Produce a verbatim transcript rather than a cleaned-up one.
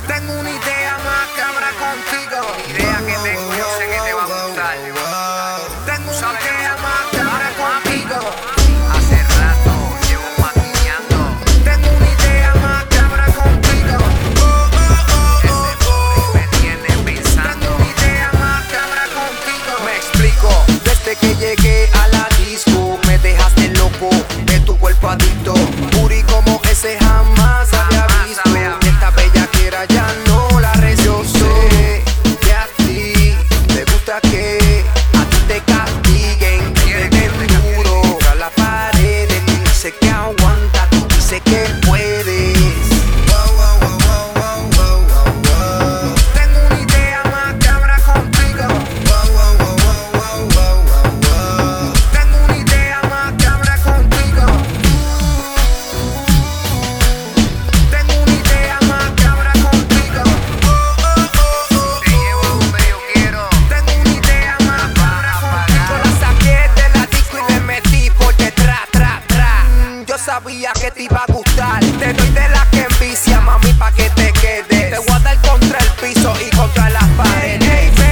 Tengo una idea más cabra contigo. Idea que tengo, yo sé que te va a gustar. Tengo una idea más cabra contigo. Hace rato llevo maquillando. Tengo una idea más cabra contigo. Ese booty me tiene pensando. Tengo una idea más cabra contigo. Me explico, desde que llegué a la disco me dejaste loco de tu cuerpo adicto. Puri como ese jamás había Jamás visto. había visto. Esta bellaquera ya no la resisto. Yo sé que a ti te gusta que a ti te castiguen, que te den duro contra la pared. Tú dices que aguanta, tú dices que puedes. Tengo una idea más cabra contigo. Tengo una idea más cabra contigo. Tengo una idea más cabra contigo. Te llevo donde yo quiero. Tengo una idea más cabra contigo. La saqué de la disco y le metí por detrás, tra, tra. Mm, Yo sabía que te iba a gustar. Te doy de la que envicia, mami, pa' que te quedes. Te voy a dar contra el piso y contra las paredes.